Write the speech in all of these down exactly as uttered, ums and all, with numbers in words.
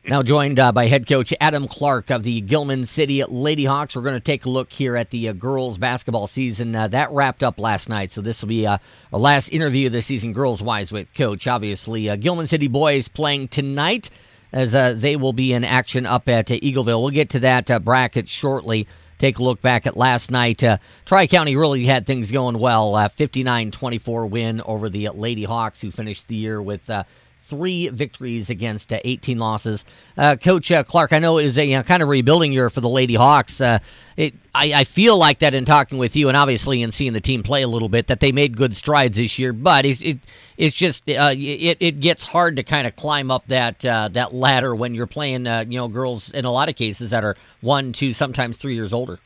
Now joined uh, by head coach Adam Clark of the Gilman City Lady Hawks. We're going to take a look here at the uh, girls basketball season. Uh, that wrapped up last night, so this will be uh, our last interview of the season girls-wise with Coach. Obviously, uh, Gilman City boys playing tonight as uh, they will be in action up at uh, Eagleville. We'll get to that uh, bracket shortly. Take a look back at last night. Uh, Tri-County really had things going well. Uh, fifty-nine twenty-four win over the Lady Hawks, who finished the year with uh, three victories against uh, eighteen losses. Uh, Coach uh, Clark, I know it was a you know, kind of rebuilding year for the Lady Hawks. Uh, it, I, I feel like that in talking with you and obviously in seeing the team play a little bit, that they made good strides this year, but it's, it, it's just uh, it, it gets hard to kind of climb up that uh, that ladder when you're playing uh, you know girls in a lot of cases that are one, two, sometimes three years older.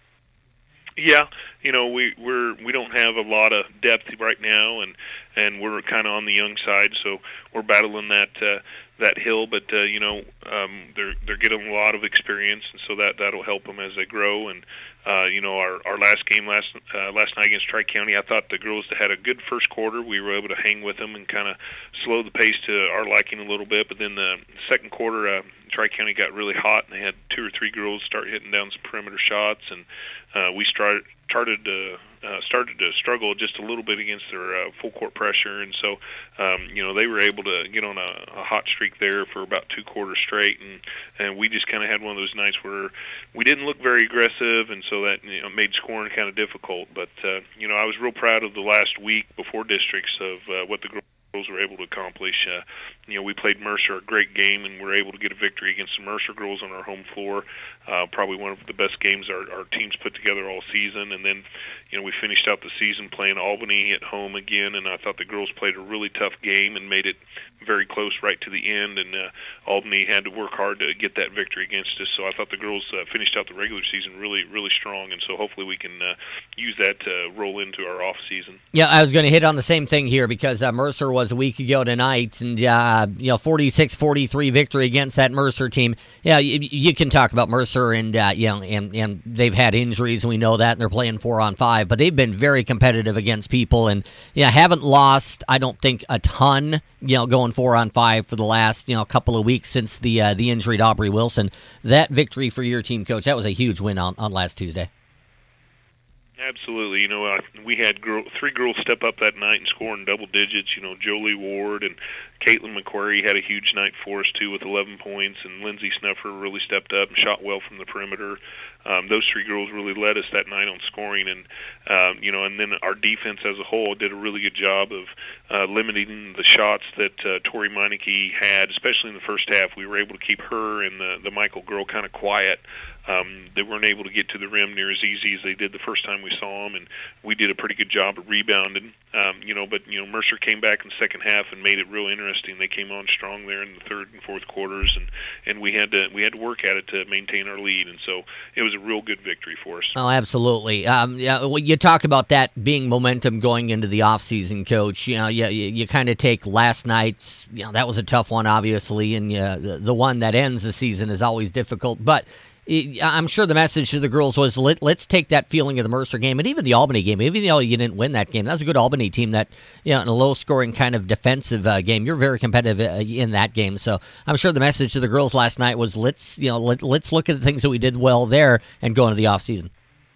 Yeah, you know, we we're we don't have a lot of depth right now, and and we're kind of on the young side, so we're battling that uh, that hill. But uh, you know, um, they're they're getting a lot of experience, and so that that'll help them as they grow. And uh, you know, our our last game last uh, last night against Tri-County, I thought the girls had a good first quarter. We were able to hang with them and kind of slow the pace to our liking a little bit. But then the second quarter, uh, Tri-County got really hot, and they had two or three girls start hitting down some perimeter shots, and uh, we started started to uh, started to struggle just a little bit against their uh, full court pressure, and so um, you know they were able to get on a, a hot streak there for about two quarters straight, and and we just kind of had one of those nights where we didn't look very aggressive, and so that you know, made scoring kind of difficult. But uh, you know I was real proud of the last week before districts of uh, what the girls were able to accomplish. Uh, you know, we played Mercer a great game, and we were able to get a victory against the Mercer girls on our home floor. Uh, probably one of the best games our, our team's put together all season. And then, you know, we finished out the season playing Albany at home again, and I thought the girls played a really tough game and made it very close right to the end. And uh, Albany had to work hard to get that victory against us. So I thought the girls uh, finished out the regular season really, really strong. And so hopefully we can uh, use that to roll into our off season. Yeah, I was going to hit on the same thing here because uh, Mercer was a week ago tonight, and uh, you know, forty-six forty-three victory against that Mercer team. Yeah, you, you can talk about Mercer, and uh, you know, and and they've had injuries, and we know that, and they're playing four on five, but they've been very competitive against people, and yeah, haven't lost, I don't think, a ton. You know, going four on five for the last you know couple of weeks since the uh, the injury to Aubrey Wilson. That victory for your team, Coach, that was a huge win on, on last Tuesday. Absolutely. You know, uh, we had girl, three girls step up that night and score in double digits. You know, Jolie Ward and Caitlin McQuarrie had a huge night for us, too, with eleven points, and Lindsay Snuffer really stepped up and shot well from the perimeter. Um, those three girls really led us that night on scoring, and um, you know, and then our defense as a whole did a really good job of uh, limiting the shots that uh, Tori Meineke had, especially in the first half. We were able to keep her and the, the Michael girl kind of quiet. Um, they weren't able to get to the rim near as easy as they did the first time we saw them, and we did a pretty good job of rebounding. Um, you know, but you know, Mercer came back in the second half and made it real interesting. They came on strong there in the third and fourth quarters, and, and we had to we had to work at it to maintain our lead, and so it was a real good victory for us. Oh, absolutely. Um, yeah, well, you talk about that being momentum going into the off season, Coach. You know, you you, you kind of take last night's. You know, that was a tough one, obviously, and uh, the, the one that ends the season is always difficult, but I'm sure the message to the girls was, Let, let's take that feeling of the Mercer game and even the Albany game. Even though you didn't win that game, that was a good Albany team that, you know, in a low-scoring kind of defensive uh, game, you're very competitive uh, in that game. So I'm sure the message to the girls last night was, let's, you know, let, let's look at the things that we did well there and go into the offseason.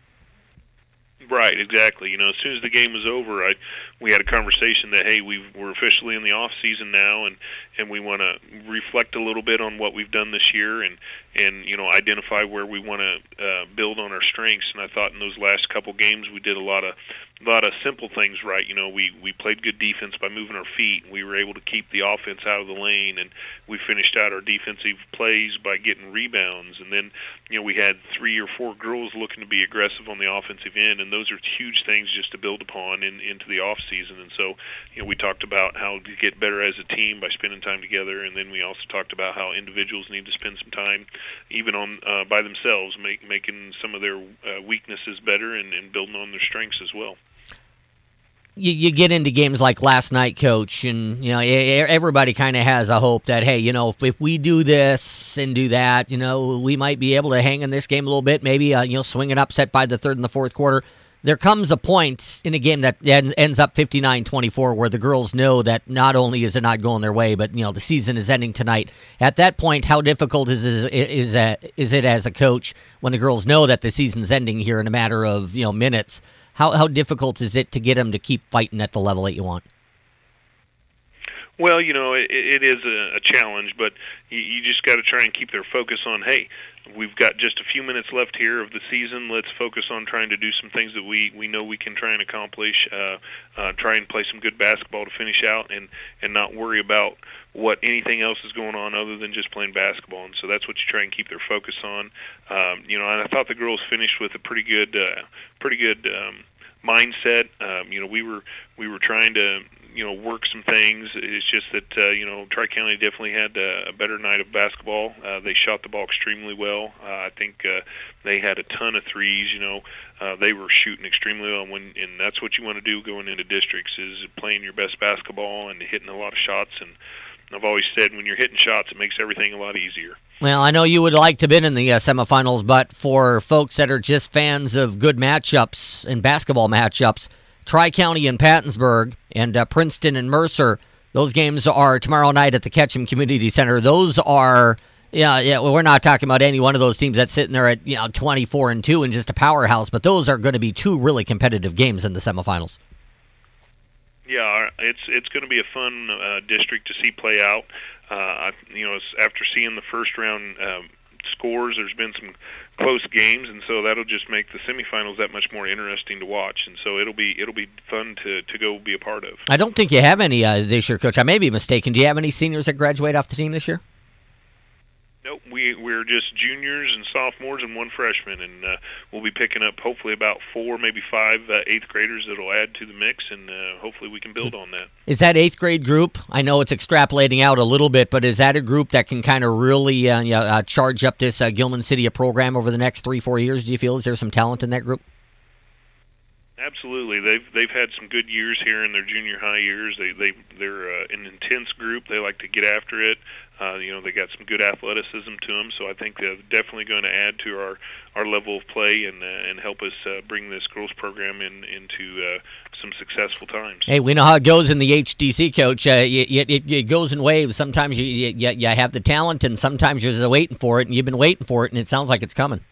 Right, exactly. You know, as soon as the game was over, I we had a conversation that, hey, we we're officially in the off season now, and, and we want to reflect a little bit on what we've done this year, and and you know identify where we want to uh, build on our strengths. And I thought in those last couple games we did a lot of a lot of simple things right. You know, we we played good defense by moving our feet. We were able to keep the offense out of the lane, and we finished out our defensive plays by getting rebounds. And then you know we had three or four girls looking to be aggressive on the offensive end, and those are huge things just to build upon in, into the off season. And so you know we talked about how to get better as a team by spending time together, and then we also talked about how individuals need to spend some time even on uh, by themselves, make, making some of their uh, weaknesses better and, and building on their strengths as well. You, you get into games like last night, Coach, and you know everybody kind of has a hope that, hey, you know, if, if we do this and do that, you know, we might be able to hang in this game a little bit, maybe uh, you know, swing an upset by the third and the fourth quarter. there comes a point in a game that ends up fifty-nine twenty-four where the girls know that not only is it not going their way, but you know the season is ending tonight. At that point, how difficult is is is, uh, is it as a coach when the girls know that the season's ending here in a matter of you know minutes? How how difficult is it to get them to keep fighting at the level that you want? Well, you know, it, it is a, a challenge, but you, you just got to try and keep their focus on, hey, we've got just a few minutes left here of the season. Let's focus on trying to do some things that we, we know we can try and accomplish, uh, uh, try and play some good basketball to finish out, and, and not worry about what anything else is going on other than just playing basketball. And so that's what you try and keep their focus on. Um, you know, and I thought the girls finished with a pretty good, uh, pretty good um, mindset. Um, you know, we were we were trying to you know work some things. It's just that uh, you know Tri-County definitely had a, a better night of basketball. Uh, they shot the ball extremely well. Uh, I think uh, they had a ton of threes. You know, uh, they were shooting extremely well. And, when, and that's what you want to do going into districts is playing your best basketball and hitting a lot of shots. And I've always said when you're hitting shots, it makes everything a lot easier. Well, I know you would like to have been in the uh, semifinals, but for folks that are just fans of good matchups and basketball matchups, Tri-County and Pattonsburg and uh, Princeton and Mercer, those games are tomorrow night at the Ketchum Community Center. Those are, yeah, yeah. Well, we're not talking about any one of those teams that's sitting there at you know twenty-four and two and just a powerhouse, but those are going to be two really competitive games in the semifinals. Yeah, it's it's going to be a fun uh, district to see play out. Uh, you know, after seeing the first round um, scores, there's been some close games, and so that'll just make the semifinals that much more interesting to watch. And so it'll be it'll be fun to, to go be a part of. I don't think you have any uh, this year, Coach. I may be mistaken. Do you have any seniors that graduate off the team this year? Nope, we, we're just juniors and sophomores and one freshman, and uh, we'll be picking up hopefully about four, maybe five uh, eighth graders that will add to the mix, and uh, hopefully we can build on that. Is that eighth grade group, I know it's extrapolating out a little bit, but is that a group that can kind of really uh, uh, charge up this uh, Gilman City program over the next three, four years, do you feel? Is there some talent in that group? Absolutely, they've they've had some good years here in their junior high years. They they they're uh, an intense group. They like to get after it. Uh, you know, they got some good athleticism to them. So I think they're definitely going to add to our, our level of play and uh, and help us uh, bring this girls program in into uh, some successful times. Hey, we know how it goes in the H D C, Coach. Uh, it, it it goes in waves. Sometimes you, you you have the talent, and sometimes you're just waiting for it, and you've been waiting for it, and it sounds like it's coming.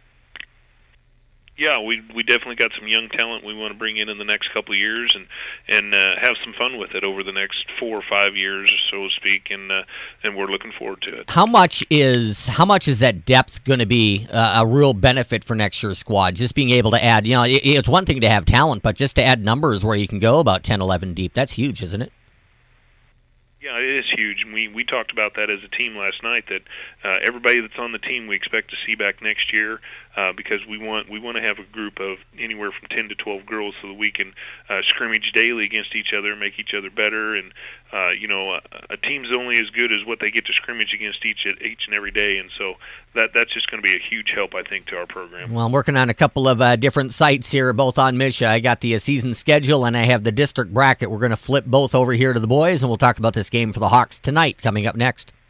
Yeah, we we definitely got some young talent we want to bring in in the next couple of years and and uh, have some fun with it over the next four or five years, so to speak, and uh, and we're looking forward to it. How much is how much is that depth going to be uh, a real benefit for next year's squad? Just being able to add, you know, it, it's one thing to have talent, but just to add numbers where you can go about ten, eleven deep, that's huge, isn't it? Yeah, it is huge. We we talked about that as a team last night. That uh, everybody that's on the team we expect to see back next year uh, because we want we want to have a group of anywhere from ten to twelve girls so that we can uh, scrimmage daily against each other, make each other better, and uh, you know a, a team's only as good as what they get to scrimmage against each each and every day, and so that that's just going to be a huge help, I think, to our program. Well, I'm working on a couple of uh, different sites here, both on Misha. I got the uh, season schedule and I have the district bracket. We're going to flip both over here to the boys, and we'll talk about this game for the Hawks tonight coming up next.